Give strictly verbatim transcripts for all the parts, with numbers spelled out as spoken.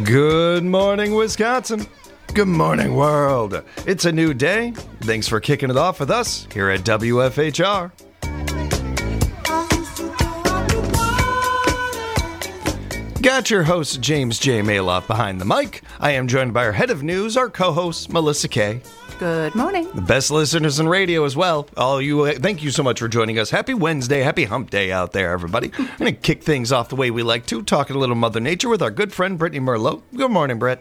Good morning, Wisconsin. Good morning, world. It's a new day. Thanks for kicking it off with us here at W F H R. Got your host, James J. Maloff, behind the mic. I am joined by our head of news, our co-host, Melissa Kay. Good morning. The best listeners in radio as well. All you, thank you so much for joining us. Happy Wednesday, happy hump day out there, everybody. I'm going to kick things off the way we like to, talking a little Mother Nature with our good friend, Brittany Merlot. Good morning, Britt.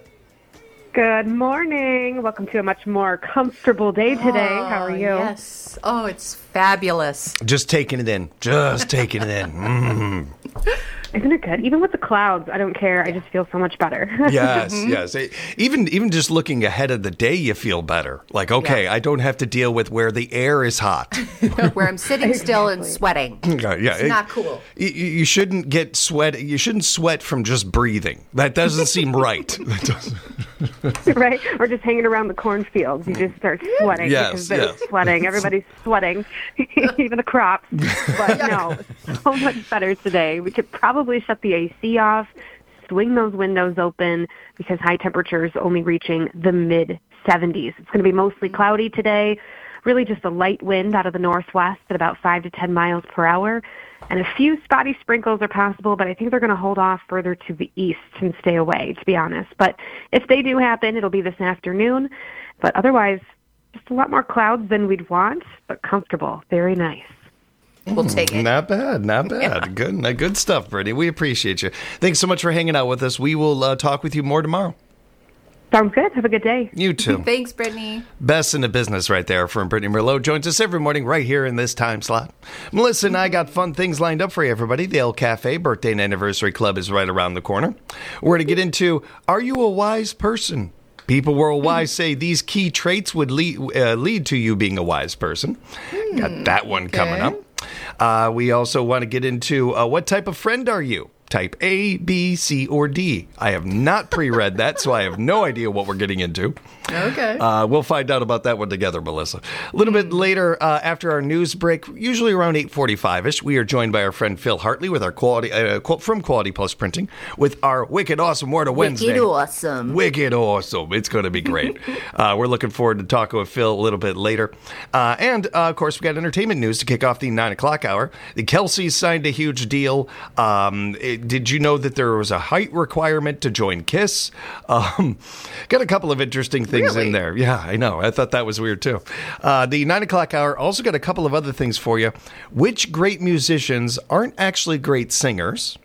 Good morning. Welcome to a much more comfortable day today. Oh, How are you? Yes. Oh, it's fabulous. Just taking it in. Just taking it in. Mm. Isn't it good? Even with the clouds, I don't care. I just feel so much better. Yes, yes. Even even just looking ahead of the day, you feel better. Like, okay, yeah. I don't have to deal with where the air is hot. Where I'm sitting still and sweating. Yeah, yeah. It's it, not cool. You, you shouldn't get sweat. You shouldn't sweat from just breathing. That doesn't seem right. That doesn't. Right? Or just hanging around the cornfields. You just start sweating yes, because they're yes. sweating. Everybody's sweating, even the crops. But no, so much better today. We could probably shut the A C off, swing those windows open because high temperatures only reaching the mid seventies. It's going to be mostly cloudy today. Really just a light wind out of the northwest at about five to ten miles per hour. And a few spotty sprinkles are possible, but I think they're going to hold off further to the east and stay away, to be honest. But if they do happen, it'll be this afternoon. But otherwise, just a lot more clouds than we'd want, but comfortable. Very nice. We'll take it. Not bad, not bad. Yeah. Good, good stuff, Brittany. We appreciate you. Thanks so much for hanging out with us. We will uh, talk with you more tomorrow. Sounds good. Have a good day. You too. Thanks, Brittany. Best in the business right there from Brittany Merlot. Joins us every morning right here in this time slot. Melissa and I got fun things lined up for you, everybody. The El Cafe Birthday and Anniversary Club is right around the corner. We're going to get into, are you a wise person? People worldwide say these key traits would lead, uh, lead to you being a wise person. Hmm, got that one okay. coming up. Uh, we also want to get into uh, what type of friend are you? Type A, B, C, or D. I have not pre-read that, so I have no idea what we're getting into. Okay. Uh, we'll find out about that one together, Melissa. A little bit later, uh, after our news break, usually around eight forty-five-ish, we are joined by our friend Phil Hartley with our quality uh, from Quality Plus Printing with our Wicked Awesome Word of Wednesday. Wicked Awesome. Wicked Awesome. It's going to be great. uh, we're looking forward to talking with Phil a little bit later. Uh, and, uh, of course, we got entertainment news to kick off the nine o'clock hour. The Kelceys signed a huge deal. Um, it, did you know that there was a height requirement to join KISS? Um, got a couple of interesting things really? in there. Yeah, I know. I thought that was weird, too. Uh, the nine o'clock hour also got a couple of other things for you. Which great musicians aren't actually great singers?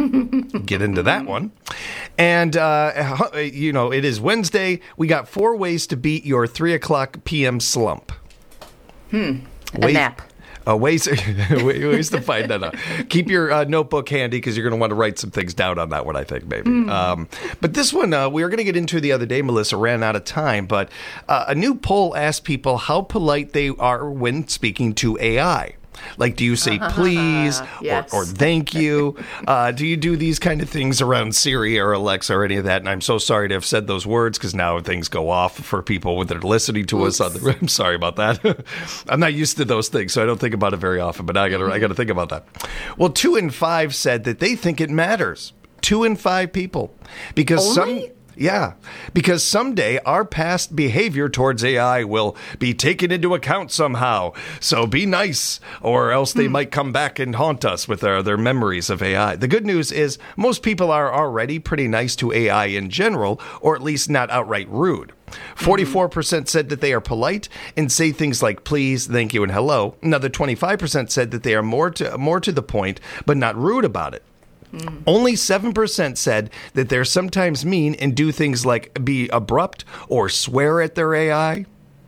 Get into that one. And, uh, you know, it is Wednesday. We got four ways to beat your three o'clock p.m. slump. Hmm. A Wait. nap. Uh, ways, ways to find that out. Keep your uh, notebook handy because you're going to want to write some things down on that one, I think, maybe. Mm. Um, but this one uh, we were going to get into the other day. Melissa ran out of time, but uh, a new poll asked people how polite they are when speaking to A I. Like, do you say please yes. or, or thank you? Uh, do you do these kind of things around Siri or Alexa or any of that? And I'm so sorry to have said those words because now things go off for people that are listening to Oops. us. On the, I'm sorry about that. I'm not used to those things, so I don't think about it very often. But now I got to I got to think about that. Well, two in five said that they think it matters. Two in five people, because Only? some. Yeah, because someday our past behavior towards A I will be taken into account somehow. So be nice, or else they hmm. might come back and haunt us with their, their memories of A I. The good news is most people are already pretty nice to A I in general, or at least not outright rude. forty-four percent said that they are polite and say things like please, thank you, and hello. Another twenty-five percent said that they are more to, more to the point, but not rude about it. Mm. Only seven percent said that they're sometimes mean and do things like be abrupt or swear at their A I.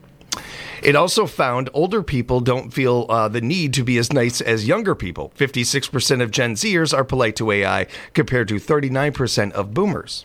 It also found older people don't feel uh, the need to be as nice as younger people. fifty-six percent of Gen Zers are polite to A I compared to thirty-nine percent of boomers.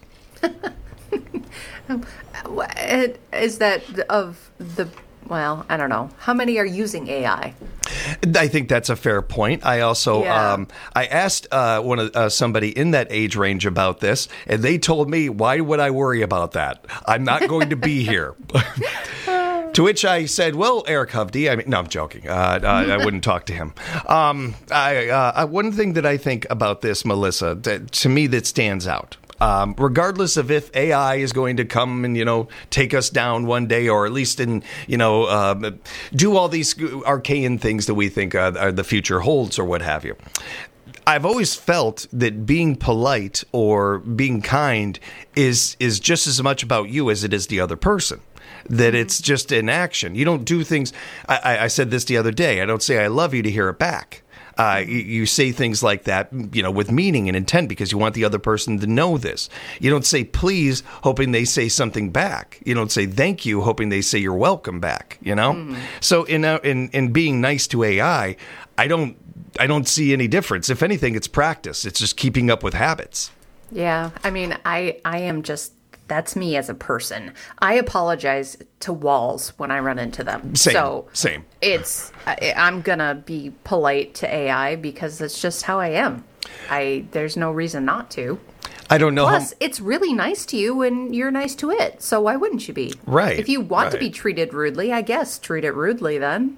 Is that of the... Well, I don't know. How many are using A I? I think that's a fair point. I also Yeah. um, I asked uh, one of uh, somebody in that age range about this, and they told me, "Why would I worry about that? I'm not going to be here." To which I said, "Well, Eric Hovde." I mean, no, I'm joking. Uh, I, I wouldn't talk to him. Um, I, uh, one thing that I think about this, Melissa, that, to me that stands out. Um, regardless of if A I is going to come and, you know, take us down one day, or at least in, you know, uh, do all these arcane things that we think uh, are the future holds or what have you. I've always felt that being polite or being kind is is just as much about you as it is the other person. That it's just an action. You don't do things. I, I said this the other day. I don't say I love you to hear it back. Uh, you, you say things like that, you know, with meaning and intent because you want the other person to know this. You don't say please hoping they say something back. You don't say thank you hoping they say you're welcome back, you know? Mm. So in, uh, in in being nice to A I, I don't I don't see any difference. If anything, it's practice. It's just keeping up with habits. Yeah, I mean, I I am just that's me as a person. I apologize to walls when I run into them. Same, so same. It's I, I'm gonna be polite to A I because that's just how I am. I there's no reason not to. I don't know. Plus, how... it's really nice to you when you're nice to it. So why wouldn't you be? Right. If you want right. to be treated rudely, I guess treat it rudely then.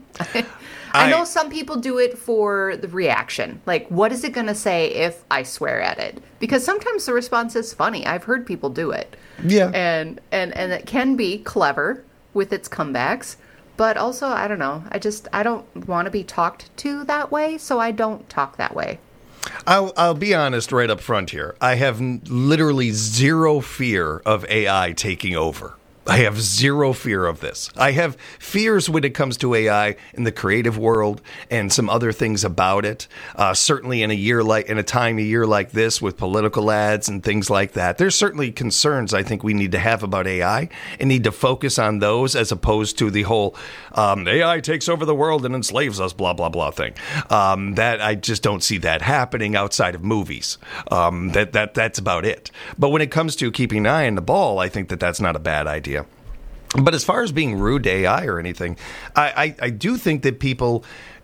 I know some people do it for the reaction. Like, what is it going to say if I swear at it? Because sometimes the response is funny. I've heard people do it. Yeah. And and and it can be clever with its comebacks. But also, I don't know. I just, I don't want to be talked to that way, so I don't talk that way. I'll, I'll be honest right up front here. I have n- literally zero fear of A I taking over. I have zero fear of this. I have fears when it comes to A I in the creative world and some other things about it. Uh, certainly in a year like in a time a year like this with political ads and things like that, there's certainly concerns I think we need to have about A I and need to focus on those as opposed to the whole um, A I takes over the world and enslaves us, blah, blah, blah thing. Um, that I just don't see that happening outside of movies. Um, that that that's about it. But when it comes to keeping an eye on the ball, I think that that's not a bad idea. But as far as being rude to A I or anything, I, I, I do think that people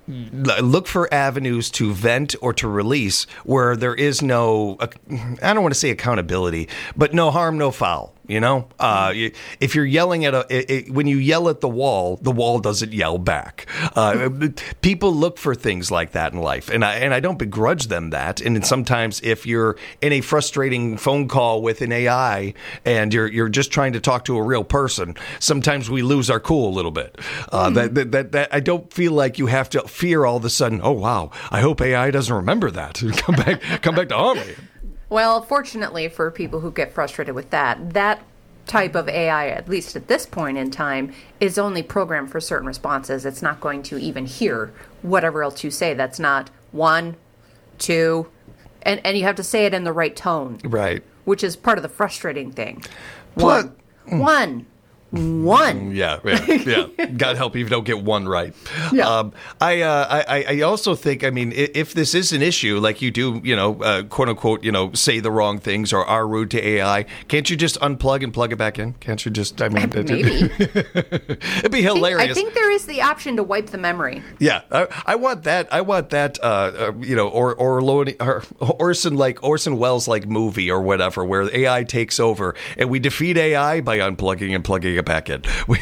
look for avenues to vent or to release where there is no, I don't want to say accountability, but no harm, no foul. You know, uh, if you're yelling at a, it, it, when you yell at the wall, the wall doesn't yell back. Uh, people look for things like that in life, and I and I don't begrudge them that. And sometimes, if you're in a frustrating phone call with an A I and you're you're just trying to talk to a real person, sometimes we lose our cool a little bit. Uh, mm. that, that that that I don't feel like you have to fear all of a sudden. Oh wow, I hope A I doesn't remember that. come back, come back to haunt me. Well, fortunately for people who get frustrated with that, that type of A I, at least at this point in time, is only programmed for certain responses. It's not going to even hear whatever else you say. That's not one, two, and, and you have to say it in the right tone. Right. Which is part of the frustrating thing. What? One. One. One. Yeah, yeah, yeah. God help you if you don't get one right. Yeah. Um, I, uh, I, I also think, I mean, if this is an issue, like you do, you know, uh, quote unquote, you know, say the wrong things or are rude to A I, can't you just unplug and plug it back in? Can't you just, I mean, maybe. It'd be hilarious. I think there is the option to wipe the memory. Yeah, I, I want that. I want that, uh, uh, you know, or, or, or Orson like Orson Welles like movie or whatever, where A I takes over and we defeat A I by unplugging and plugging it back in. We,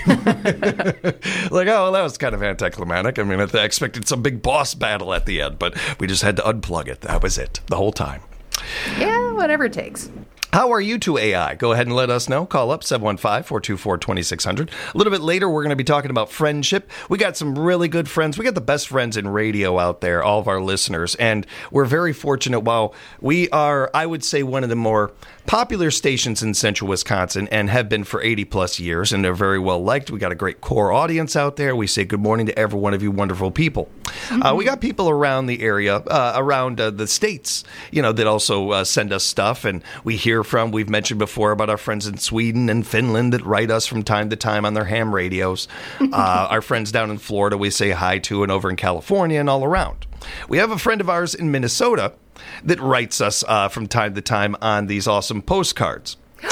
like, oh, well, that was kind of anticlimactic. I mean, I expected some big boss battle at the end, but we just had to unplug it. That was it, the whole time. Yeah, whatever it takes. How are you to A I? Go ahead and let us know. Call up seven one five, four two four, two six zero zero. A little bit later, we're going to be talking about friendship. We got some really good friends. We got the best friends in radio out there, all of our listeners. And we're very fortunate. While we are, I would say, one of the more popular stations in central Wisconsin and have been for eighty plus years, and they're very well liked. We got a great core audience out there. We say good morning to every one of you wonderful people. Mm-hmm. Uh, we got people around the area, uh, around uh, the states, you know, that also uh, send us stuff, and we hear from. We've mentioned before about our friends in Sweden and Finland that write us from time to time on their ham radios. uh, our friends down in Florida we say hi to, and over in California and all around. We have a friend of ours in Minnesota that writes us uh, from time to time on these awesome postcards.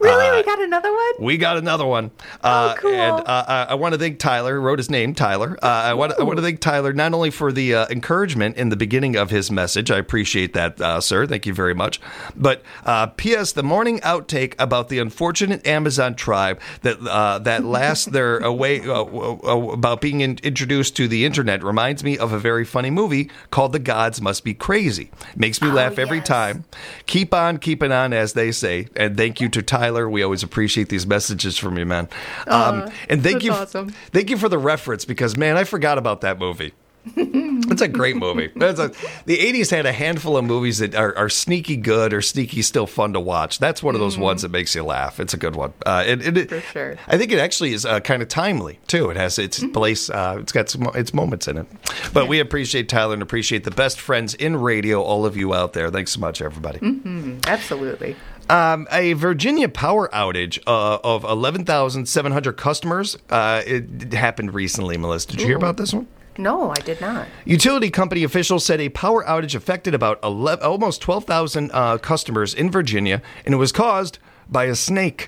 Really? Uh, we got another one? We got another one. Uh, Oh, cool. And uh, I, I want to thank Tyler, who wrote his name, Tyler. Uh, I, want, I want to thank Tyler not only for the uh, encouragement in the beginning of his message. I appreciate that, uh, sir. Thank you very much. But uh, P S. The morning outtake about the unfortunate Amazon tribe that uh, that last their away uh, uh, about being in, introduced to the internet reminds me of a very funny movie called The Gods Must Be Crazy. Makes me Oh, laugh every yes. time. Keep on keeping on, as they say. And thank you to Tyler. We always appreciate these messages from you, man. Um, and thank that's you, awesome. thank you for the reference because, man, I forgot about that movie. It's a great movie. It's a, the eighties had a handful of movies that are, are sneaky good or sneaky still fun to watch. That's one of those ones that makes you laugh. It's a good one. Uh, it, it, For sure. I think it actually is uh, kind of timely too. It has its place. Uh, it's got some its moments in it. But we appreciate Tyler and appreciate the best friends in radio. All of you out there. Thanks so much, everybody. Absolutely. Um, a Virginia power outage uh, of eleven thousand seven hundred customers. Uh, it happened recently, Melissa. Did you hear Ooh. about this one? No, I did not. Utility company officials said a power outage affected about eleven, almost twelve thousand uh, customers in Virginia, and it was caused by a snake.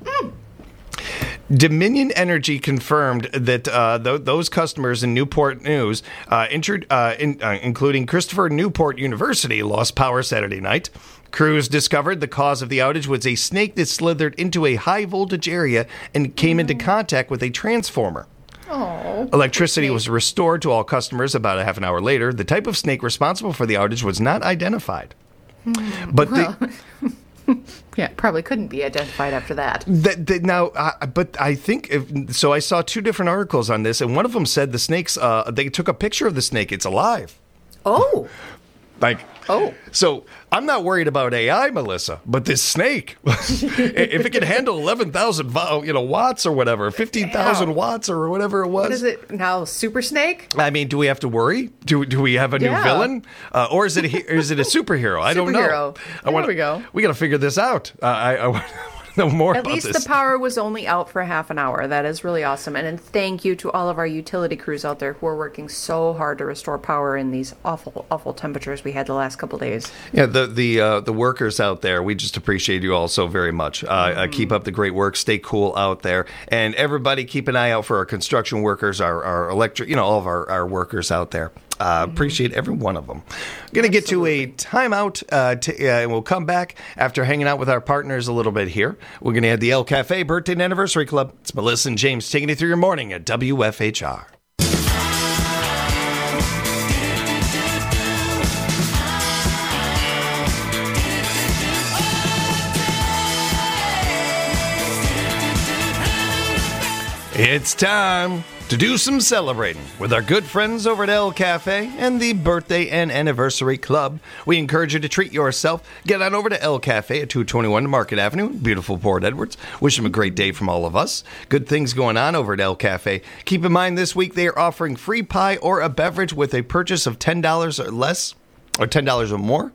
Dominion Energy confirmed that uh, th- those customers in Newport News, uh, intru- uh, in, uh, including Christopher Newport University, lost power Saturday night. Crews discovered the cause of the outage was a snake that slithered into a high voltage area and came into contact with a transformer. Oh. Electricity was restored to all customers about a half an hour later. The type of snake responsible for the outage was not identified. But the, Yeah, probably couldn't be identified after that. that, that now, uh, but I think if, so. I saw two different articles on this, and one of them said the snakes. Uh, they took a picture of the snake. It's alive. Oh. Like, Oh. So I'm not worried about A I, Melissa, but this snake, if it can handle eleven thousand, you know, watts or whatever, fifteen thousand Wow. watts or whatever it was. What is it now? Super Snake? I mean, do we have to worry? Do do we have a new Yeah. villain, uh, or is it a, he- or is it a superhero? I don't know. Superhero. I There wanna, we go. We got to figure this out. Uh, I, I want to know more At about least this. the power was only out for half an hour. That is really awesome. And, and thank you to all of our utility crews out there who are working so hard to restore power in these awful, awful temperatures we had the last couple days. Yeah, the the uh, the workers out there, we just appreciate you all so very much. Uh, Mm-hmm. uh, keep up the great work. Stay cool out there, and everybody keep an eye out for our construction workers, our our electric, you know, all of our, our workers out there. Uh, Mm-hmm. Appreciate every one of them. Going to get to a timeout, uh, to, uh, and we'll come back after hanging out with our partners a little bit here. We're going to have the El Cafe Birthday and Anniversary Club. It's Melissa and James taking you through your morning at W F H R. It's time to do some celebrating with our good friends over at El Cafe and the Birthday and Anniversary Club. We encourage you to treat yourself. Get on over to El Cafe at two twenty-one Market Avenue, beautiful Port Edwards. Wish them a great day from all of us. Good things going on over at El Cafe. Keep in mind this week they are offering free pie or a beverage with a purchase of ten dollars or less, or ten dollars or more.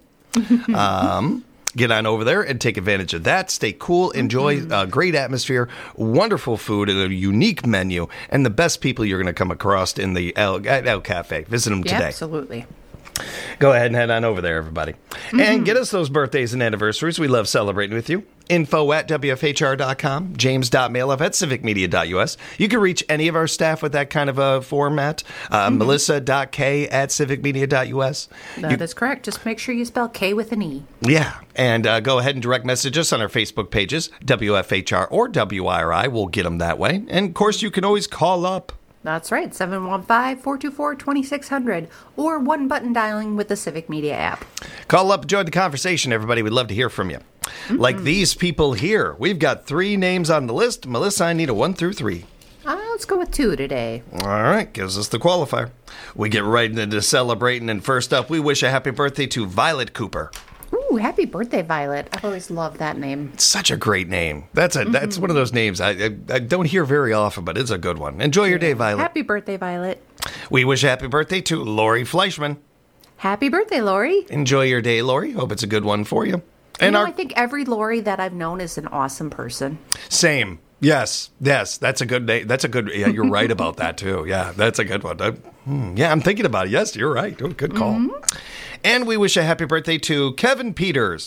um... Get on over there and take advantage of that. Stay cool, enjoy a great atmosphere, wonderful food, and a unique menu, and the best people you're going to come across in the El, at El Cafe. Visit them Yeah, today. absolutely. Go ahead and head on over there, everybody. And get us those birthdays and anniversaries. We love celebrating with you. Info at W F H R dot com, james.mailup at civic media dot U S. You can reach any of our staff with that kind of a format. Uh, melissa.k at civic media dot U S. That is correct. Just make sure you spell K with an E. Yeah, and uh, go ahead and direct message us on our Facebook pages, W F H R or W I R I. We'll get them that way. And, of course, you can always call up. That's right, seven one five, four two four, two six zero zero or one button dialing with the Civic Media app. Call up, join the conversation, everybody. We'd love to hear from you. Mm-hmm. Like these people here. We've got three names on the list. Melissa, I need a one through three. Uh, let's go with two today. All right, gives us the qualifier. We get right into celebrating, and first up, we wish a happy birthday to Violet Cooper. Ooh, happy birthday, Violet. I've always loved that name. Such a great name. That's a mm-hmm. that's one of those names I, I I don't hear very often, but it's a good one. Enjoy your day, Violet. Happy birthday, Violet. We wish a happy birthday to Lori Fleischman. Happy birthday, Lori. Enjoy your day, Lori. Hope it's a good one for you. And you know, our, I think every Lori that I've known is an awesome person. Same. Yes, yes, that's a good name. That's a good. Yeah, you're right about that too. Yeah, that's a good one. I, hmm, yeah, I'm thinking about it. Yes, you're right. Oh, good call. Mm-hmm. And we wish a happy birthday to Kevin Peters.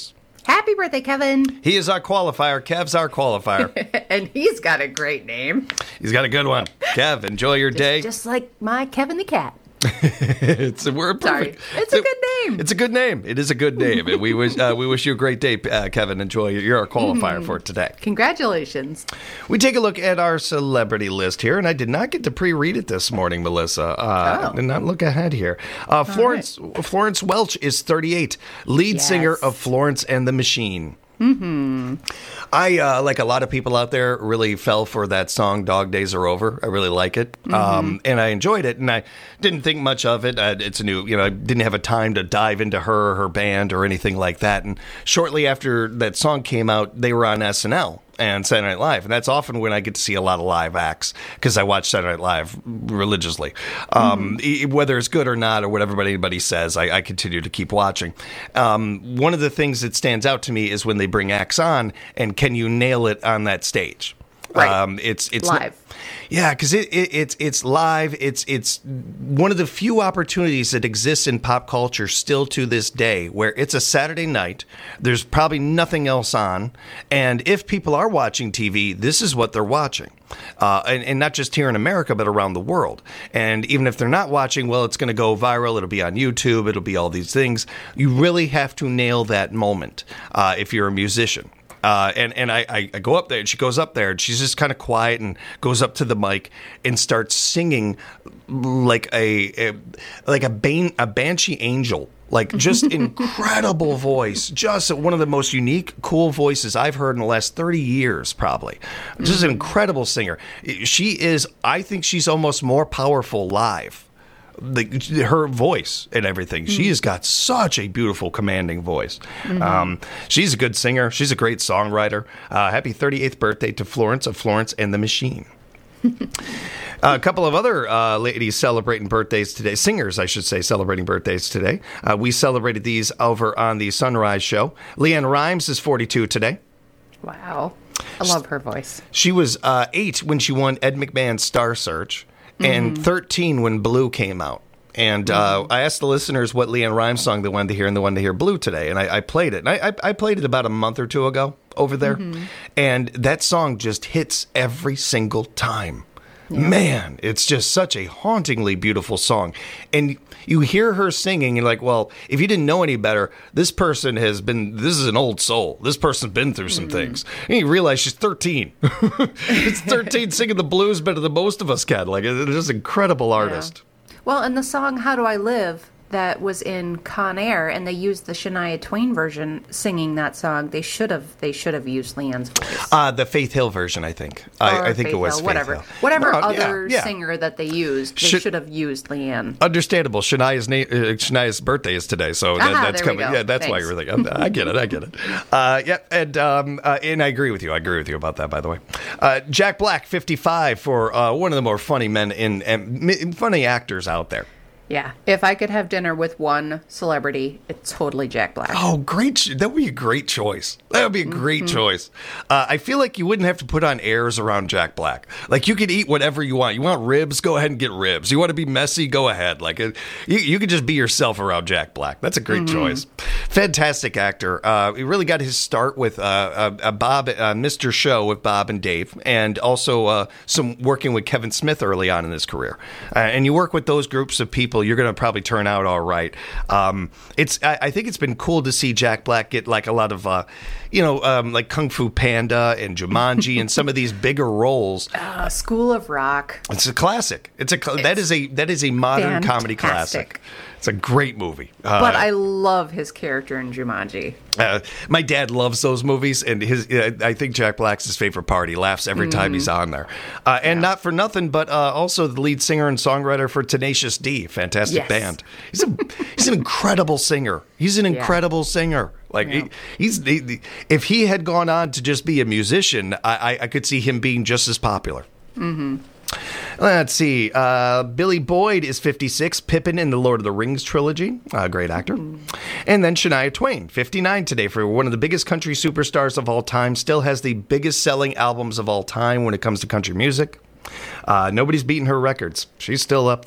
Happy birthday, Kevin. He is our qualifier. Kev's our qualifier. And he's got a great name. He's got a good one. Kev, enjoy your just, day. Just like my Kevin the cat. it's a word perfect. Sorry. It's a good name. It's a good name. It is a good name. And we wish uh, we wish you a great day, uh, Kevin. Enjoy. You're our qualifier mm. for today. Congratulations. We take a look at our celebrity list here, and I did not get to pre-read it this morning, Melissa. Uh, oh. Did not look ahead here. Uh, Florence right. Florence Welch is thirty-eight, lead yes. singer of Florence and the Machine. Mm-hmm. I, uh, like a lot of people out there, really fell for that song, Dog Days Are Over. I really like it. Mm-hmm. Um, and I enjoyed it. And I didn't think much of it. Uh, it's a new, you know, I didn't have a time to dive into her or her band or anything like that. And shortly after that song came out, they were on S N L and Saturday Night Live. And that's often when I get to see a lot of live acts because I watch Saturday Night Live religiously. Um, mm-hmm. Whether it's good or not or whatever anybody says, I, I continue to keep watching. Um, one of the things that stands out to me is when they bring acts on and can you nail it on that stage? Right. Um, it's it's live. Yeah, because it, it, it's it's live. It's it's one of the few opportunities that exists in pop culture still to this day, where it's a Saturday night. There's probably nothing else on, and if people are watching T V, this is what they're watching, uh, and, and not just here in America, but around the world. And even if they're not watching, well, it's going to go viral. It'll be on YouTube. It'll be all these things. You really have to nail that moment uh, if you're a musician. Uh, and and I, I go up there, and she goes up there, and she's just kind of quiet and goes up to the mic and starts singing like a, a like a, ban- a banshee angel, like just incredible voice, just one of the most unique, cool voices I've heard in the last thirty years, probably. Just an incredible singer. She is, I think she's almost more powerful live. The, her voice and everything. Mm-hmm. She has got such a beautiful, commanding voice. Mm-hmm. Um, she's a good singer. She's a great songwriter. Uh, happy thirty-eighth birthday to Florence of Florence and the Machine. uh, a couple of other uh, ladies celebrating birthdays today. Singers, I should say, celebrating birthdays today. Uh, we celebrated these over on the Sunrise Show. LeAnn Rimes is forty-two today. Wow. I love her voice. She was uh, eight when she won Ed McMahon's Star Search. And mm-hmm. thirteen when Blue came out. And uh, mm-hmm. I asked the listeners what LeAnn Rimes song they wanted to hear and they wanted to hear Blue today. And I, I played it. And I, I played it about a month or two ago over there. Mm-hmm. And that song just hits every single time. Yeah. Man, it's just such a hauntingly beautiful song. And you hear her singing, you're like, well, if you didn't know any better, this person has been, this is an old soul. This person's been through some mm. things. And you realize she's thirteen. It's thirteen singing the blues better than most of us can. Like, it's just an incredible artist. Yeah. Well, and the song How Do I Live that was in Con Air, and they used the Shania Twain version singing that song. They should have they should have used LeAnn's voice. Uh, the Faith Hill version, I think. I, I think Faith it was Hill, Faith whatever. Hill. Whatever no, other yeah, yeah. singer that they used, they should, should have used LeAnn. Understandable. Shania's, na- uh, Shania's birthday is today, so that, ah, that's there coming. We go. Yeah, that's Thanks. why you're thinking. I get it. I get it. Uh, yeah, and um, uh, and I agree with you. I agree with you about that. By the way, uh, Jack Black, fifty-five, for uh, one of the more funny men in, in funny actors out there. Yeah. If I could have dinner with one celebrity, it's totally Jack Black. Oh, great. Ch- that would be a great choice. That would be a great mm-hmm. choice. Uh, I feel like you wouldn't have to put on airs around Jack Black. Like, you could eat whatever you want. You want ribs? Go ahead and get ribs. You want to be messy? Go ahead. Like, uh, you, you could just be yourself around Jack Black. That's a great mm-hmm. choice. Fantastic actor. Uh, he really got his start with uh, uh, Bob, uh, Mister Show with Bob and Dave, and also uh, some working with Kevin Smith early on in his career. Uh, and you work with those groups of people, you're going to probably turn out all right. Um, it's I, I think it's been cool to see Jack Black get like a lot of, uh, you know, um, like Kung Fu Panda and Jumanji and some of these bigger roles. Uh, School of Rock. It's a classic. It's a it's that is a that is a modern fantastic. comedy classic. It's a great movie. Uh, but I love his character in Jumanji. Uh, my dad loves those movies, and his uh, I think Jack Black's his favorite part. He laughs every time mm. he's on there. Uh, and yeah. not for nothing, but uh, also the lead singer and songwriter for Tenacious D. Fantastic yes. band. He's a he's an incredible singer. He's an incredible yeah. singer. Like yeah. he, he's he, if he had gone on to just be a musician, I, I, I could see him being just as popular. Mm-hmm. Let's see. Uh, Billy Boyd is fifty-six. Pippin in the Lord of the Rings trilogy. Uh, great actor. Mm. And then Shania Twain, fifty-nine today, for one of the biggest country superstars of all time. Still has the biggest selling albums of all time when it comes to country music. Uh, nobody's beaten her records. She's still up there.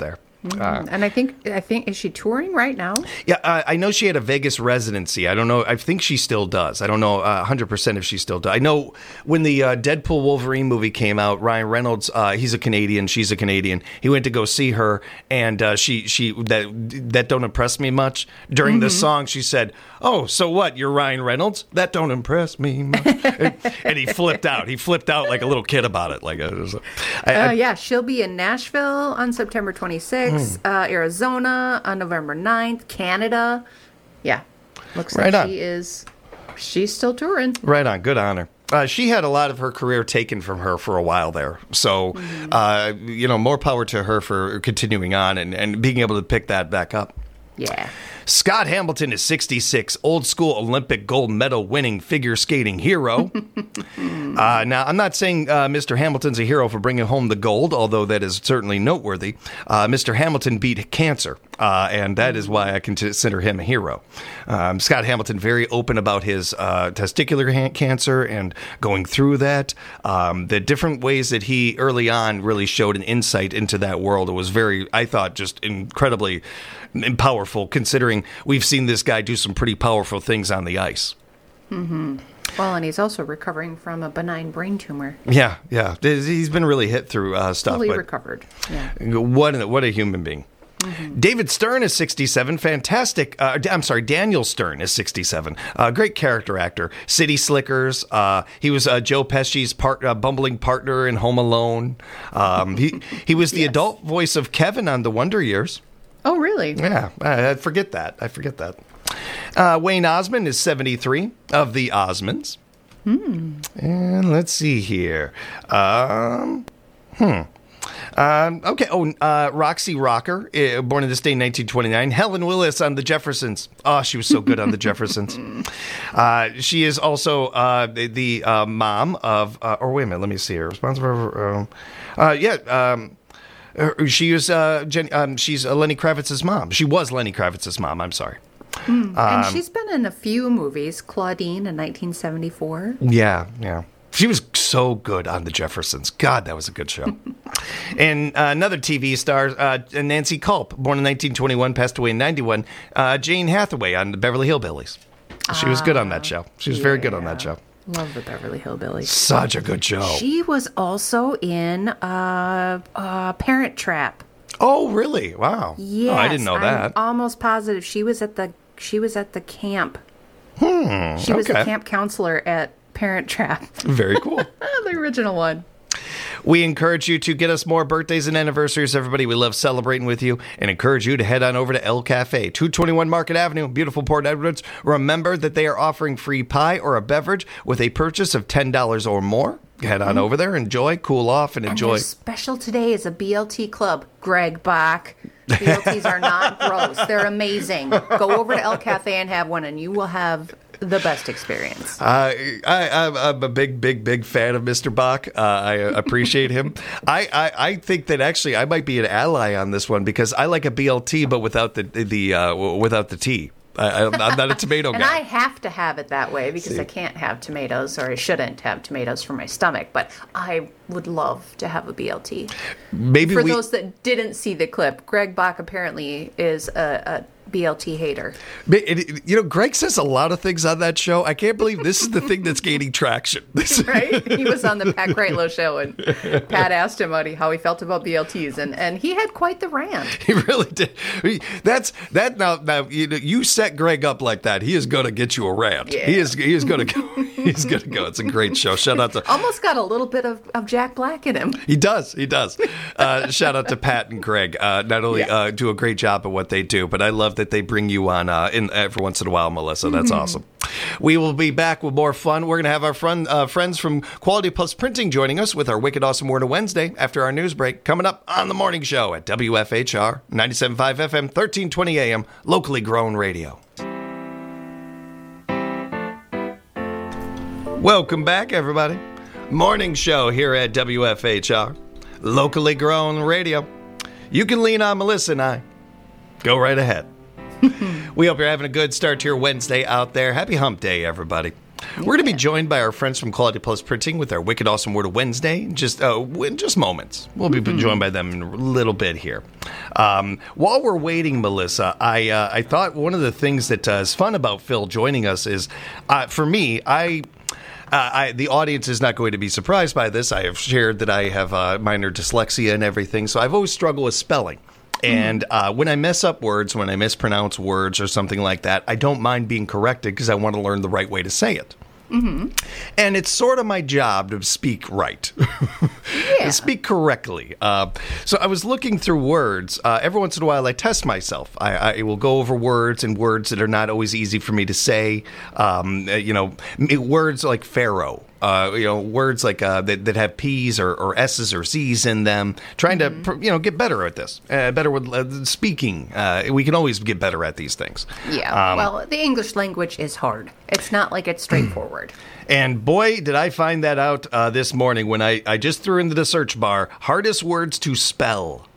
Mm-hmm. Uh, and I think, I think, is she touring right now? Yeah, uh, I know she had a Vegas residency. I don't know. I think she still does. I don't know uh, one hundred percent if she still does. I know when the uh, Deadpool Wolverine movie came out, Ryan Reynolds, uh, he's a Canadian, she's a Canadian. He went to go see her, and uh, she, she that that don't impress me much. During mm-hmm. the song, she said, "Oh, so what? You're Ryan Reynolds? That don't impress me much." and, and he flipped out. He flipped out like a little kid about it. Like, a, I, uh, I, yeah, she'll be in Nashville on September twenty-sixth. Mm. Uh, Arizona on November ninth, Canada. Yeah. Looks right like on. she is, she's still touring. Right on. Good on her. Uh, she had a lot of her career taken from her for a while there. So, mm-hmm. uh, you know, more power to her for continuing on and, and being able to pick that back up. Yeah. Scott Hamilton is sixty-six, old school Olympic gold medal winning figure skating hero. uh, now, I'm not saying uh, Mister Hamilton's a hero for bringing home the gold, although that is certainly noteworthy. Uh, Mister Hamilton beat cancer, uh, and that is why I consider him a hero. Um, Scott Hamilton, very open about his uh, testicular ha- cancer and going through that. Um, the different ways that he early on really showed an insight into that world. It was very, I thought, just incredibly powerful, considering we've seen this guy do some pretty powerful things on the ice. Mm-hmm. Well, and he's also recovering from a benign brain tumor. Yeah, yeah. He's been really hit through uh, stuff. Fully but recovered. Yeah. What a, what a human being. Mm-hmm. David Stern is sixty-seven. Fantastic. Uh, I'm sorry, Daniel Stern is sixty-seven. Uh, great character actor. City Slickers. Uh, he was uh, Joe Pesci's part, uh, bumbling partner in Home Alone. Um, he, he was the yes. adult voice of Kevin on The Wonder Years. Oh, really? Yeah, I, I forget that. I forget that. Uh, Wayne Osmond is seventy-three of the Osmonds. Hmm. And let's see here. Um, hmm. Um, okay. Oh, uh, Roxy Rocker, uh, born in this day in nineteen twenty-nine. Helen Willis on The Jeffersons. Oh, she was so good on The Jeffersons. Uh, she is also uh, the, the uh, mom of, uh, or wait a minute, let me see her. Responsible for, um, uh, yeah, um, She was uh, Jenny, um, she's uh, Lenny Kravitz's mom. She was Lenny Kravitz's mom. I'm sorry. Mm. Um, and she's been in a few movies. Claudine in nineteen seventy-four. Yeah, yeah. She was so good on The Jeffersons. God, that was a good show. And uh, another T V star, uh, Nancy Culp, born in nineteen twenty-one, passed away in ninety-one. Uh, Jane Hathaway on The Beverly Hillbillies. She ah, was good on that show. She was yeah. very good on that show. Love The Beverly Hillbillies. Such a good show. She was also in uh, uh, Parent Trap. Oh, really? Wow. Yes, oh, I didn't know I'm that. Almost positive she was at the she was at the camp. Hmm. She was okay. the camp counselor at Parent Trap. Very cool. The original one. We encourage you to get us more birthdays and anniversaries, everybody. We love celebrating with you and encourage you to head on over to El Cafe, two twenty-one Market Avenue, beautiful Port Edwards. Remember that they are offering free pie or a beverage with a purchase of ten dollars or more. Head on mm-hmm. over there, enjoy, cool off, and enjoy. And special today is a B L T club. Greg Bach. B L Ts are not gross. They're amazing. Go over to El Cafe and have one, and you will have the best experience. Uh, I, I'm, I'm a big, big, big fan of Mister Bach. Uh, I appreciate him. I, I, I think that actually I might be an ally on this one because I like a B L T, but without the the uh, without the T. I, I'm not a tomato and guy. And I have to have it that way because See. I can't have tomatoes, or I shouldn't have tomatoes for my stomach. But I would love to have a B L T. Maybe For we... those that didn't see the clip, Greg Bach apparently is a, a B L T hater. You know, Greg says a lot of things on that show. I can't believe this is the thing that's gaining traction. Right? He was on the Pat Kreitlow show, and Pat asked him how he felt about B L Ts, and, and he had quite the rant. He really did. That's that. Now, now you, you set Greg up like that, he is going to get you a rant. Yeah. He is. He is going to go. He's going to go. It's a great show. Shout out to almost got a little bit of, of Jack Black in him. He does. He does. Uh, shout out to Pat and Greg. Uh, not only yeah. uh, do a great job at what they do, but I love that they bring you on uh, in every once in a while, Melissa. That's mm-hmm. awesome. We will be back with more fun. We're going to have our friend, uh, friends from Quality Plus Printing joining us with our Wicked Awesome Word of Wednesday after our news break, coming up on the morning show at W F H R ninety-seven point five F M, thirteen twenty A M, locally grown radio. Welcome back, everybody. Morning show here at W F H R, locally grown radio. You can lean on Melissa and I. Go right ahead. We hope you're having a good start to your Wednesday out there. Happy hump day, everybody. We're going to be joined by our friends from Quality Plus Printing with our Wicked Awesome Word of Wednesday. Just uh, in just moments. We'll be mm-hmm. joined by them in a little bit here. Um, while we're waiting, Melissa, I uh, I thought one of the things that uh, is fun about Phil joining us is, uh, for me, I... Uh, I, the audience is not going to be surprised by this. I have shared that I have uh, minor dyslexia and everything, so I've always struggled with spelling. And uh, when I mess up words, when I mispronounce words or something like that, I don't mind being corrected because I want to learn the right way to say it. Mm-hmm. And it's sort of my job to speak right, yeah. to speak correctly. Uh, so I was looking through words. Uh, every once in a while, I test myself. I, I will go over words and words that are not always easy for me to say. Um, you know, words like Pharaoh. Uh, you know, words like uh, that, that have P's or, or S's or Z's in them. Trying mm-hmm. to, you know, get better at this. Uh, better with uh, speaking. Uh, we can always get better at these things. Yeah. Um, well, the English language is hard. It's not like it's straightforward. And boy, did I find that out uh, this morning when I, I just threw into the search bar, hardest words to spell.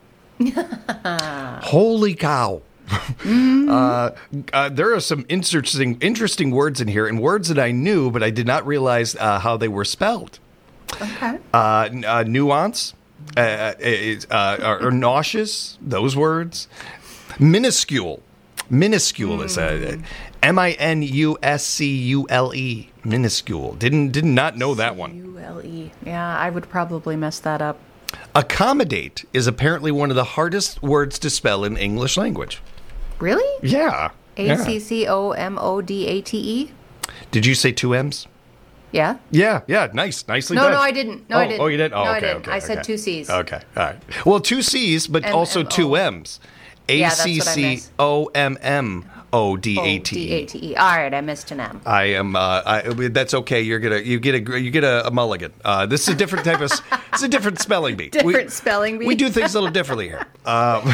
Holy cow. Mm-hmm. uh, uh, there are some interesting interesting words in here, and words that I knew, but I did not realize uh, how they were spelled. Okay. Uh, uh, nuance, uh, uh, or, or nauseous, those words. Minuscule. Minuscule mm. is a M I N U S C U L E. Minuscule. Didn't did not know that one. U L E. Yeah, I would probably mess that up. Accommodate is apparently one of the hardest words to spell in English language. Really? Yeah. A C C O M O D A T E? Did you say two M's? Yeah. Yeah, yeah. Nice. Nicely no, done. No, no, I didn't. No, oh, I didn't. Oh, you didn't? Oh, no, okay, I didn't. okay. I okay. said two C's. Okay, all right. Well, two C's, but M- also M- two M's. A C C O M M O D A T E. O D A T E. All right, I missed an M. I am. Uh, I, that's okay. You're gonna. You get a. You get a, a mulligan. Uh, this is a different type of. It's a different spelling bee. Different we, spelling bee. We do things a little differently here. Um,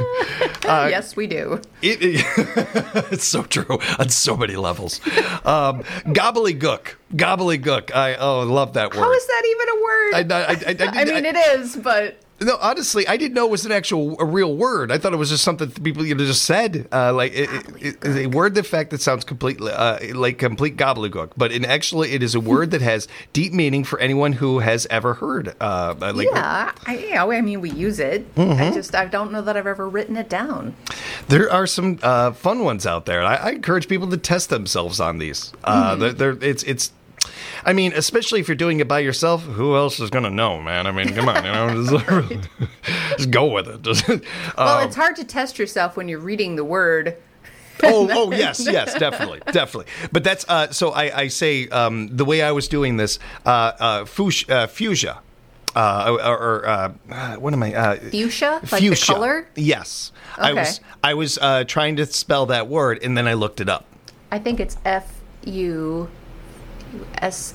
uh, yes, we do. It, it, it's so true on so many levels. Um, gobbledygook. Gobbledygook. I oh love that word. How is that even a word? I, I, I, I, I mean, I, it is, but. No, honestly, I didn't know it was an actual, a real word. I thought it was just something that people you know, just said, uh, like it, it, it, a word. The fact that sounds completely uh, like complete gobbledygook, but in actually, it is a word that has deep meaning for anyone who has ever heard. Uh, like, yeah, I, you know, I mean, we use it. Mm-hmm. I just, I don't know that I've ever written it down. There are some uh, fun ones out there. I, I encourage people to test themselves on these. Uh, mm-hmm. they're, they're, it's, it's. I mean, especially if you're doing it by yourself, who else is going to know, man? I mean, come on, you know, just, just go with it. Just, um, well, it's hard to test yourself when you're reading the word. oh, oh, yes, yes, definitely, definitely. But that's, uh, so I, I say, um, the way I was doing this, uh, uh, fuchsia, uh, fuchsia. Uh, or, or uh, what am I? Uh, fuchsia, like fuchsia. The color. Yes, okay. I was. I was uh, trying to spell that word, and then I looked it up. I think it's F U S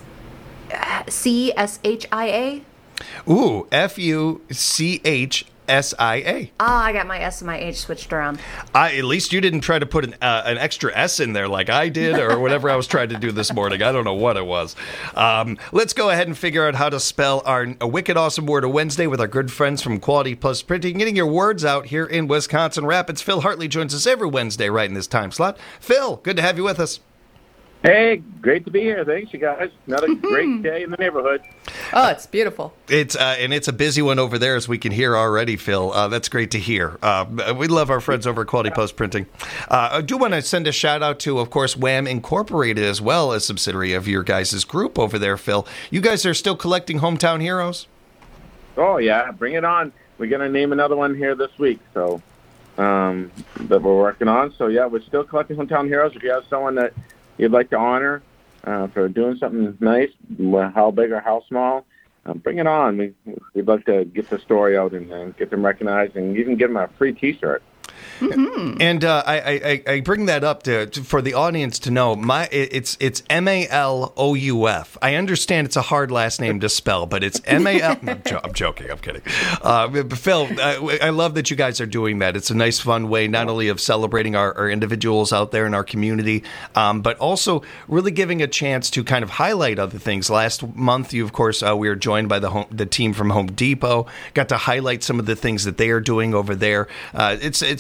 C S H I A. Ooh, F U C H S I A. Ah, I got my S and my H switched around. I, at least you didn't try to put an, uh, an extra S in there like I did or whatever I was trying to do this morning. I don't know what it was. Um, let's go ahead and figure out how to spell our a Wicked Awesome Word of Wednesday with our good friends from Quality Plus Printing. Getting your words out here in Wisconsin Rapids. Phil Hartley joins us every Wednesday right in this time slot. Phil, good to have you with us. Hey, great to be here. Thanks, you guys. Another great day in the neighborhood. Oh, it's beautiful. It's uh, and it's a busy one over there, as we can hear already, Phil. Uh, that's great to hear. Uh, we love our friends over at Quality Post Printing. Uh, I do want to send a shout out to, of course, Wham Incorporated, as well as subsidiary of your guys' group over there, Phil. You guys are still collecting Hometown Heroes? Oh, yeah. Bring it on. We're going to name another one here this week, so um, that we're working on. So, yeah, we're still collecting Hometown Heroes. If you have someone that you'd like to honor uh, for doing something nice, how big or how small, uh, bring it on. We, we'd love to get the story out and uh, get them recognized, and even give them a free T-shirt. Mm-hmm. And uh, I, I, I bring that up to, to for the audience to know. My it's it's M A L O U F. I understand it's a hard last name to spell, but it's M A L. I'm, jo- I'm joking. I'm kidding. Uh, Phil, I, I love that you guys are doing that. It's a nice, fun way not only of celebrating our, our individuals out there in our community, um, but also really giving a chance to kind of highlight other things. Last month, you of course, uh, we were joined by the home, the team from Home Depot. Got to highlight some of the things that they are doing over there. Uh, it's it's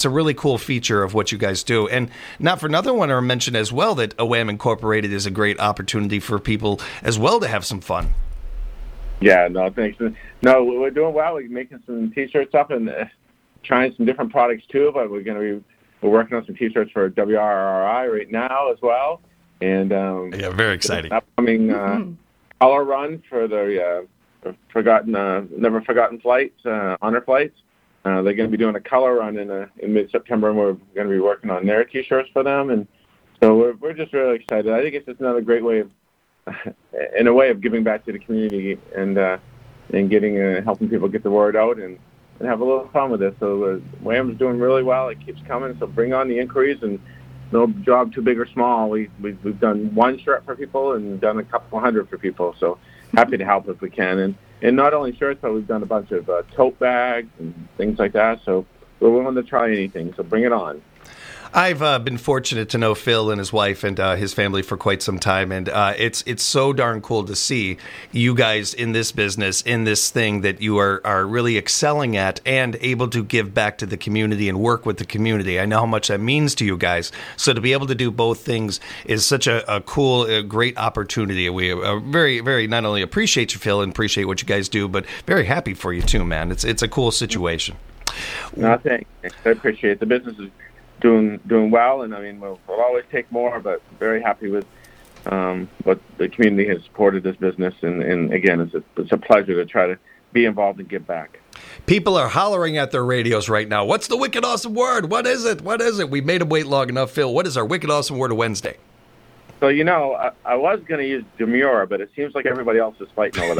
a really cool feature of what you guys do. And not for another one, I mention as well that A W A M Incorporated is a great opportunity for people as well to have some fun. Yeah, no, thanks. No, we're doing well. We're making some T-shirts up and uh, trying some different products too. But we're going to be we're working on some T-shirts for W R R I right now as well. And um, yeah, very exciting. Upcoming uh, mm-hmm. color run for the uh, forgotten, uh, never forgotten flights, uh, honor flights. Uh, they're going to be doing a color run in uh, in mid-September, and we're going to be working on their T-shirts for them. And so we're we're just really excited. I think it's just another great way of, in a way, of giving back to the community and uh, and getting uh, helping people get the word out and, and have a little fun with it. So uh, W A M is doing really well. It keeps coming. So bring on the inquiries, and no job too big or small. We, we we've done one shirt for people and done a couple hundred for people. So happy to help if we can. And and not only shirts, but we've done a bunch of uh, tote bags and things like that. So we're willing to try anything. So bring it on. I've uh, been fortunate to know Phil and his wife and uh, his family for quite some time, and uh, it's it's so darn cool to see you guys in this business, in this thing that you are, are really excelling at and able to give back to the community and work with the community. I know how much that means to you guys. So to be able to do both things is such a, a cool, a great opportunity. We uh, very, very not only appreciate you, Phil, and appreciate what you guys do, but very happy for you too, man. It's it's a cool situation. No, thanks. I appreciate it. The business is doing doing well, and I mean we'll, we'll always take more, but very happy with um, what the community has supported this business, and, and again it's a, it's a pleasure to try to be involved and give back. People are hollering at their radios right now. What's the wicked awesome word? What is it? What is it? We made them wait long enough. Phil, what is our wicked awesome word of Wednesday? So you know I, I was going to use demure, but it seems like everybody else is fighting over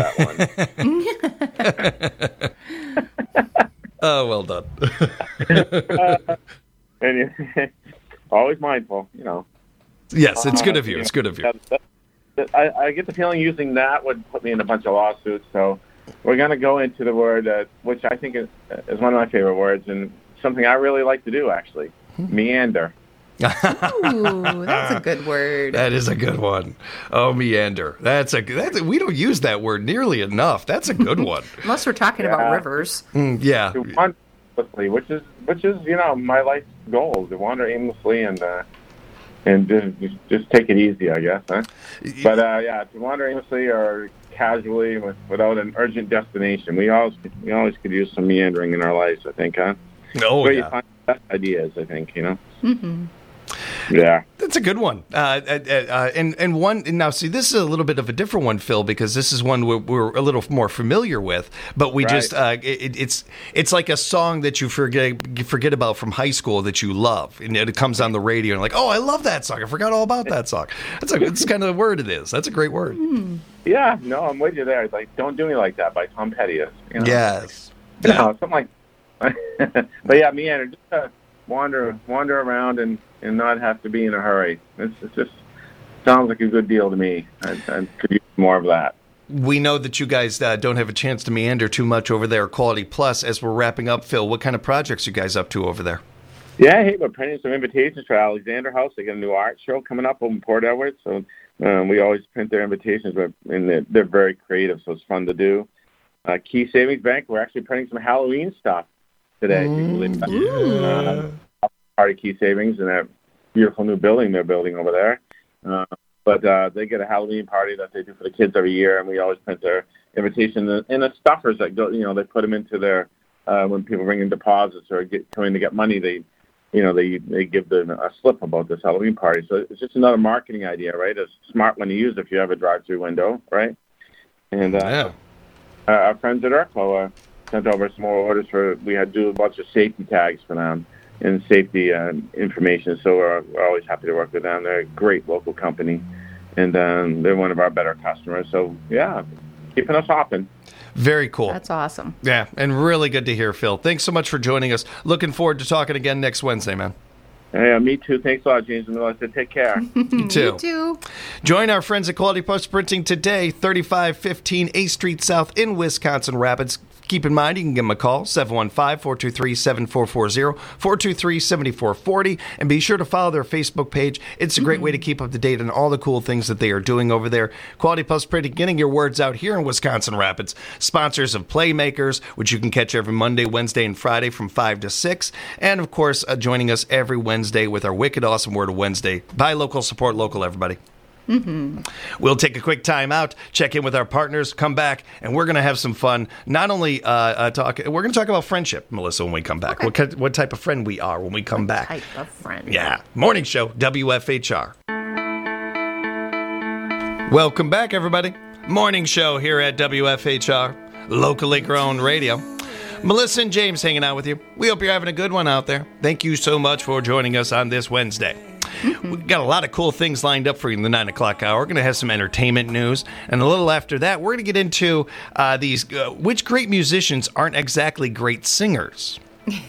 that one. Oh, well done. uh, And always mindful, you know. Yes, it's good of you. It's good of you. I, I get the feeling using that would put me in a bunch of lawsuits. So we're going to go into the word, uh, which I think is, is one of my favorite words, and something I really like to do, actually. Meander. Ooh, that's a good word. That is a good one. Oh, meander. That's a that's a, we don't use that word nearly enough. That's a good one. Unless we're talking yeah. about rivers. Mm, yeah. Which is which is you know my life's goal, to wander aimlessly and uh, and just, just take it easy, I guess. Huh? But uh, yeah, to wander aimlessly or casually with, without an urgent destination. We always we always could use some meandering in our lives, I think, huh? Oh, Where yeah. you find the best ideas, I think, you know. Mm-hmm. Yeah, that's a good one. Uh, uh, uh, and and one now, see, this is a little bit of a different one, Phil, because this is one we're, we're a little more familiar with. But we right. just uh, it, it's it's like a song that you forget you forget about from high school that you love, and it comes on the radio and like, oh, I love that song. I forgot all about that song. That's a it's kind of the word it is. That's a great word. Mm. Yeah, no, I'm with you there. It's like "Don't Do Me Like That" by Tom Petty. You know? Yes, you know, something like. But yeah, meander, just uh, wander wander around and. and not have to be in a hurry. It's, it just sounds like a good deal to me. I, I could use more of that. We know that you guys uh, don't have a chance to meander too much over there at Quality Plus. As we're wrapping up, Phil, what kind of projects you guys up to over there? Yeah, hey, we're printing some invitations for Alexander House. They got a new art show coming up in Port Edward, so um, we always print their invitations, but and they're, they're very creative, so it's fun to do. Uh, Key Savings Bank, we're actually printing some Halloween stuff today. Mm, uh, part of Key Savings and that beautiful new building they're building over there. Uh, but uh, they get a Halloween party that they do for the kids every year, and we always print their invitation and the stuffers that go. You know, they put them into their uh, when people bring in deposits or get coming to get money. They, you know, they they give them a slip about this Halloween party. So it's just another marketing idea, right? It's a smart one to use if you have a drive-through window, right? And uh, yeah. our, our friends at Urco uh, sent over some more orders for. We had to do a bunch of safety tags for them. And safety uh, information, so we're, we're always happy to work with them. They're a great local company, and um, they're one of our better customers. So, yeah, keeping us hopping. Very cool. That's awesome. Yeah, and really good to hear, Phil. Thanks so much for joining us. Looking forward to talking again next Wednesday, man. Yeah, me too. Thanks a lot, James and Melissa. Take care. You too. Me too. Join our friends at Quality Plus Printing today, thirty-five fifteen eighth Street South in Wisconsin Rapids. keep in mind you can give them a call, seven one five, four two three, seven four four zero, four two three, seven four four zero, and be sure to follow their Facebook page. It's a great mm-hmm. way to keep up to date on all the cool things that they are doing over there. Quality Plus Printing, getting your words out here in Wisconsin Rapids. Sponsors of Playmakers, which you can catch every Monday, Wednesday, and Friday from five to six. And, of course, uh, joining us every Wednesday with our Wicked Awesome Word of Wednesday. Buy local, support local, everybody. Mm-hmm. We'll take a quick time out, check in with our partners, come back, and we're going to have some fun. Not only uh, uh, talk, we're going to talk about friendship, Melissa, when we come back. Okay. What, what type of friend we are when we come what back. Type of friend. Yeah. Morning Show, W F H R. Welcome back, everybody. Morning Show here at W F H R, locally grown radio. Melissa and James hanging out with you. We hope you're having a good one out there. Thank you so much for joining us on this Wednesday. Mm-hmm. We've got a lot of cool things lined up for you in the nine o'clock hour. We're going to have some entertainment news. And a little after that, we're going to get into uh, these, uh, which great musicians aren't exactly great singers.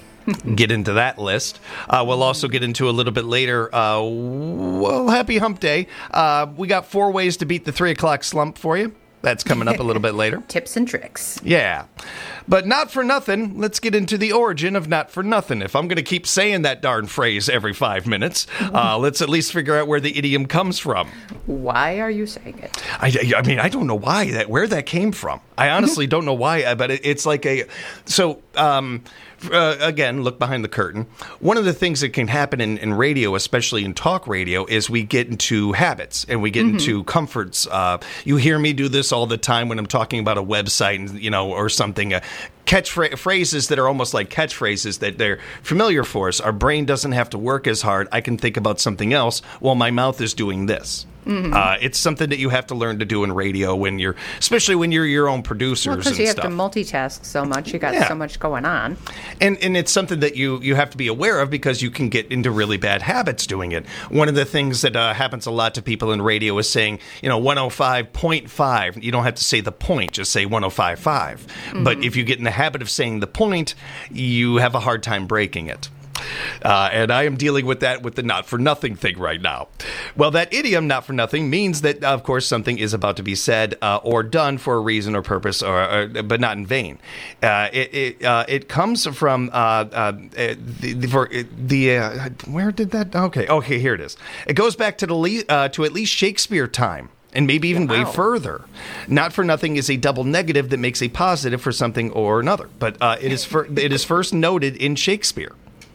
Get into that list. Uh, we'll also get into a little bit later, uh, well, happy hump day. Uh, we got four ways to beat the three o'clock slump for you. That's coming up a little bit later. Tips and tricks. Yeah. But not for nothing, let's get into the origin of not for nothing. If I'm going to keep saying that darn phrase every five minutes, uh, let's at least figure out where the idiom comes from. Why are you saying it? I, I mean, I don't know why, that where that came from. I honestly don't know why, but it, it's like a... So, um... Uh, again, look behind the curtain. One of the things that can happen in, in radio, especially in talk radio, is we get into habits and we get mm-hmm. into comforts. Uh, you hear me do this all the time when I'm talking about a website, and you know, or something. Uh, catchphrases that are almost like catchphrases that they're familiar for us. Our brain doesn't have to work as hard. I can think about something else while my mouth is doing this. Mm-hmm. Uh, it's something that you have to learn to do in radio when you're, especially when you're your own producers well, and stuff. Because you have to multitask so much. You got yeah. so much going on. And and it's something that you, you have to be aware of because you can get into really bad habits doing it. One of the things that uh, happens a lot to people in radio is saying, you know, one oh five point five. You don't have to say the point, just say one oh five point five. Mm-hmm. But if you get in the habit of saying the point, you have a hard time breaking it. Uh, and I am dealing with that with the not-for-nothing thing right now. Well, that idiom, not-for-nothing, means that, of course, something is about to be said uh, or done for a reason or purpose, or, or but not in vain. Uh, it it, uh, it comes from uh, uh, the, the, for the uh, where did that? Okay, okay, here it is. It goes back to the le- uh, to at least Shakespeare time. And maybe even wow. way further. Not for nothing is a double negative that makes a positive for something or another. But uh, it is for, it is first noted in Shakespeare.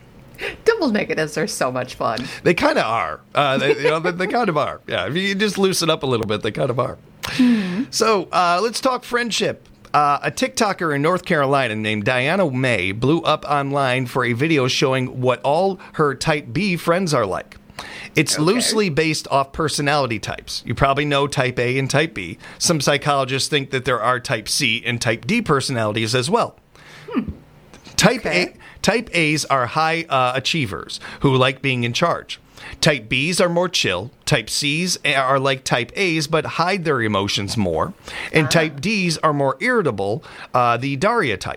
Double negatives are so much fun. They kind of are. Uh, they, you know, they, they kind of are. Yeah, if you just loosen up a little bit, they kind of are. Mm-hmm. So uh, let's talk friendship. Uh, a TikToker in North Carolina named Diana May blew up online for a video showing what all her Type B friends are like. It's okay. loosely based off personality types. You probably know Type A and Type B. Some psychologists think that there are Type C and Type D personalities as well. Hmm. Type okay. A, Type A's are high uh, achievers who like being in charge. Type B's are more chill. Type C's are like Type A's but hide their emotions more. And ah. Type D's are more irritable, uh, the Daria type.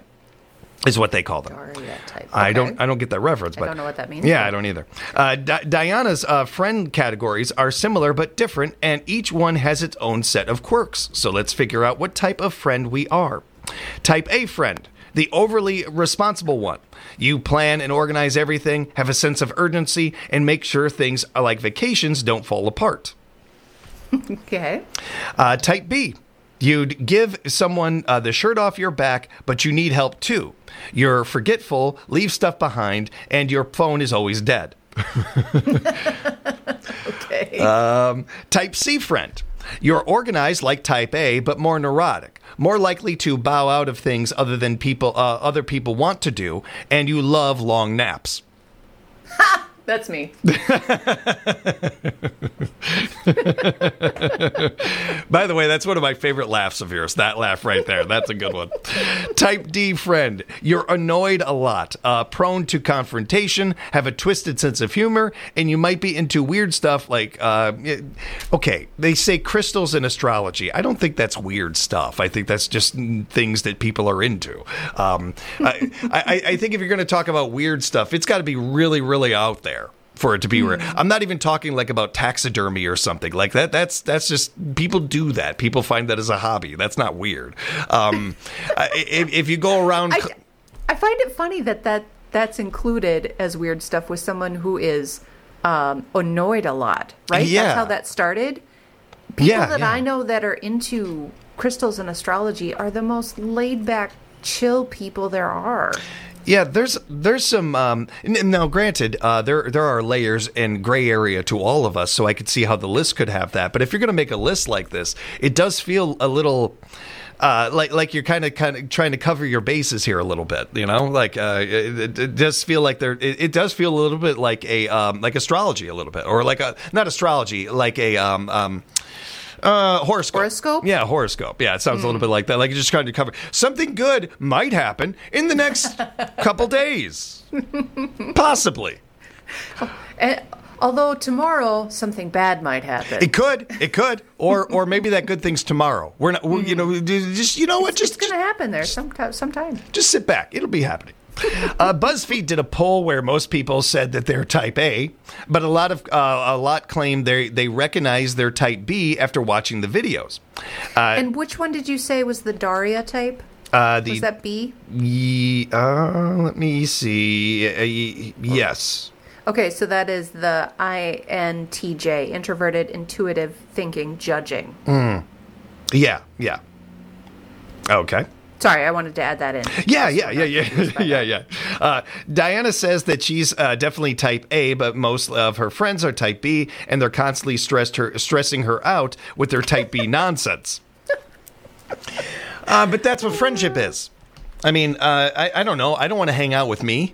Is what they call them. Daria type. Okay. I don't. I don't get that reference. I but don't know what that means. Yeah, I don't either. Uh, Di- Diana's uh, friend categories are similar but different, and each one has its own set of quirks. So let's figure out what type of friend we are. Type A friend, the overly responsible one. You plan and organize everything, have a sense of urgency, and make sure things like vacations don't fall apart. Okay. Uh, type B. You'd give someone uh, the shirt off your back, but you need help too. You're forgetful, leave stuff behind, and your phone is always dead. Okay. Um, type C friend. You're organized like Type A, but more neurotic, more likely to bow out of things other than people, uh, other people want to do, and you love long naps. Ha! That's me. By the way, that's one of my favorite laughs of yours. That laugh right there. That's a good one. Type D friend. You're annoyed a lot, uh, prone to confrontation, have a twisted sense of humor, and you might be into weird stuff like, uh, okay, they say crystals and astrology. I don't think that's weird stuff. I think that's just things that people are into. Um, I, I, I think if you're going to talk about weird stuff, it's got to be really, really out there. for it to be rare. I'm not even talking like about taxidermy or something like that. That's that's just people do that. People find that as a hobby. That's not weird. Um, if, if you go around, I, I find it funny that, that that's included as weird stuff with someone who is um, annoyed a lot, right? Yeah. That's how that started. People yeah, that yeah. I know that are into crystals and astrology are the most laid back, chill people there are. Yeah, there's there's some um, now. Granted, uh, there there are layers and gray area to all of us, so I could see how the list could have that. But if you're going to make a list like this, it does feel a little uh, like like you're kind of kind of trying to cover your bases here a little bit. You know, like uh, it, it does feel like there. It, it does feel a little bit like a um, like astrology a little bit, or like a not astrology, like a. Um, um, Uh, horoscope. Horoscope? Yeah, horoscope. Yeah, it sounds mm. a little bit like that. Like you're just trying to cover something good might happen in the next couple days, possibly. And, although tomorrow something bad might happen. It could. It could. Or or maybe that good thing's tomorrow. We're not. We're, you know, just you know what? It's, just it's going to happen there sometime. Sometime. Just sit back. It'll be happening. Uh, BuzzFeed did a poll where most people said that they're type A, but a lot of uh, a lot claimed they they recognize their type B after watching the videos. Uh, and which one did you say was the Daria type? Uh, the, was that B? Ye, uh, let me see. Uh, yes. Okay, so that is the I N T J, introverted, intuitive, thinking, judging. Mm. Yeah, yeah. Okay. Sorry, I wanted to add that in. Yeah, yeah, yeah, yeah, yeah, yeah. Uh, Diana says that she's uh, definitely type A, but most of her friends are type B, and they're constantly stressed her, stressing her out with their type B nonsense. Uh, but that's what friendship is. I mean, uh, I, I don't know. I don't want to hang out with me.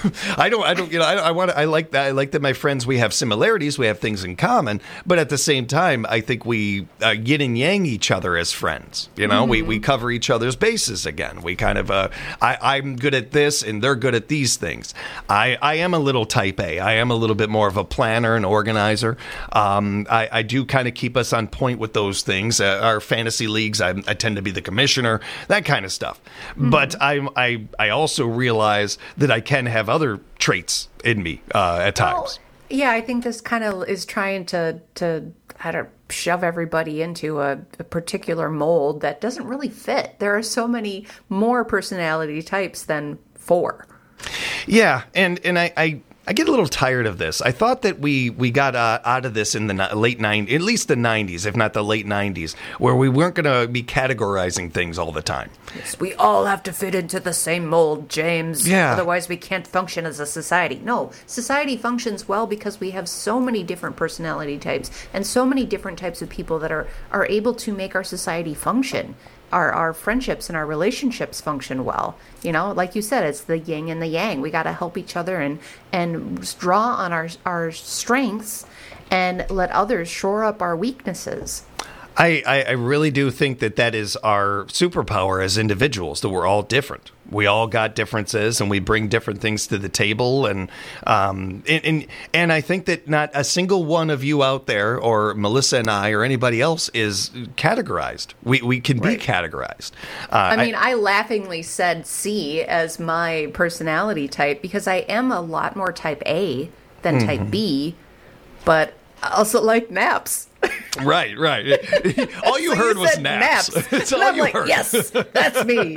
I don't. I don't. You know. I, I want. I like that. I like that. My friends. We have similarities. We have things in common. But at the same time, I think we uh, yin and yang each other as friends. You know, mm-hmm. we we cover each other's bases again. We kind of. Uh, I I'm good at this, and they're good at these things. I I am a little type A. I am a little bit more of a planner and organizer. Um, I I do kind of keep us on point with those things. Uh, our fantasy leagues. I, I tend to be the commissioner. That kind of stuff. Mm-hmm. But I I I also realize that I can have other traits in me uh, at times. Well, yeah, I think this kind of is trying to to how to shove everybody into a, a particular mold that doesn't really fit. There are so many more personality types than four. Yeah, and and I. I I get a little tired of this. I thought that we we got uh, out of this in the late nineties, at least the nineties, if not the late nineties, where we weren't going to be categorizing things all the time. Yes, we all have to fit into the same mold, James. Yeah. Otherwise, we can't function as a society. No, society functions well because we have so many different personality types and so many different types of people that are, are able to make our society function. Our, our friendships and our relationships function well. You know, like you said, it's the yin and the yang. We got to help each other and and draw on our our strengths and let others shore up our weaknesses. I, I, I really do think that that is our superpower as individuals, that we're all different. We all got differences and we bring different things to the table. And, um, and, and, and I think that not a single one of you out there, or Melissa and I, or anybody else, is categorized. We, we can be right. categorized. Uh, I mean, I, I laughingly said C as my personality type because I am a lot more type A than mm-hmm. type B, but I also like naps. Right, right. All you so heard you was naps. naps. That's all and I'm you like, heard. Yes, that's me.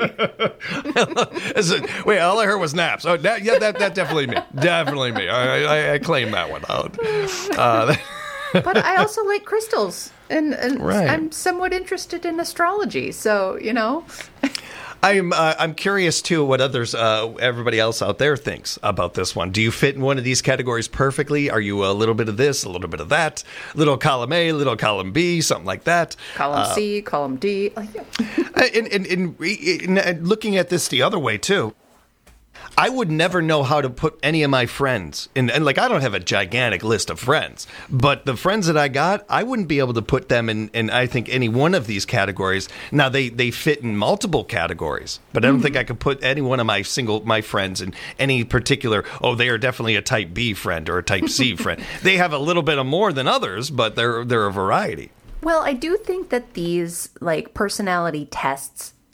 Wait, all I heard was naps. Oh, that, yeah, that, that definitely me. Definitely me. I, I, I claim that one out. Uh, but I also like crystals, and, and right. I'm somewhat interested in astrology. So, you know. I'm uh, I'm curious too what others uh, everybody else out there thinks about this one. Do you fit in one of these categories perfectly? Are you a little bit of this, a little bit of that, little column A, little column B, something like that? Column uh, C, column D. and, and, and, and looking at this the other way too. I would never know how to put any of my friends in, and like I don't have a gigantic list of friends, but the friends that I got, I wouldn't be able to put them in, in I think any one of these categories. Now they, they fit in multiple categories, but I don't mm-hmm. think I could put any one of my single my friends in any particular. Oh, they are definitely a type B friend or a type C friend. They have a little bit of more than others, but they're they're a variety. Well, I do think that these like personality tests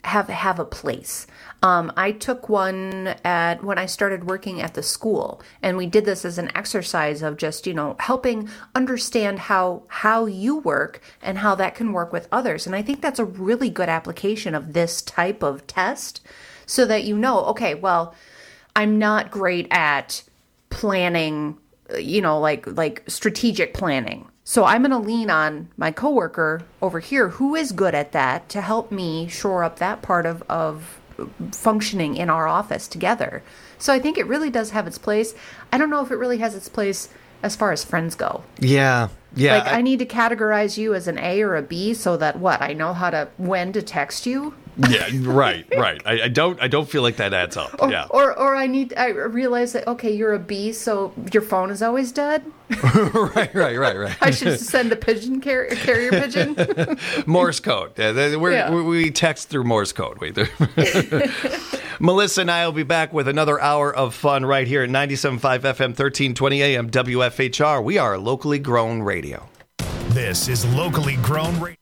have have a place. Um, I took one at when I started working at the school, and we did this as an exercise of just, you know, helping understand how how you work and how that can work with others. And I think that's a really good application of this type of test, so that you know, okay, well, I'm not great at planning, you know, like like strategic planning. So I'm going to lean on my coworker over here who is good at that to help me shore up that part of, of functioning in our office together. So I think it really does have its place. I don't know if it really has its place as far as friends go. Yeah. Yeah. Like I, I need to categorize you as an A or a B so that what? I know how to when to text you. Yeah, right, right. I, I don't I don't feel like that adds up. Or, yeah. Or or I need I realize that okay, you're a B, so your phone is always dead. right, right, right, right. I should send a pigeon car- carrier pigeon. Morse code. Yeah, we're, Yeah. we text through Morse code. Wait there. Melissa and I will be back with another hour of fun right here at ninety-seven point five F M, thirteen twenty A M W F H R. We are locally grown radio. This is Locally Grown Radio.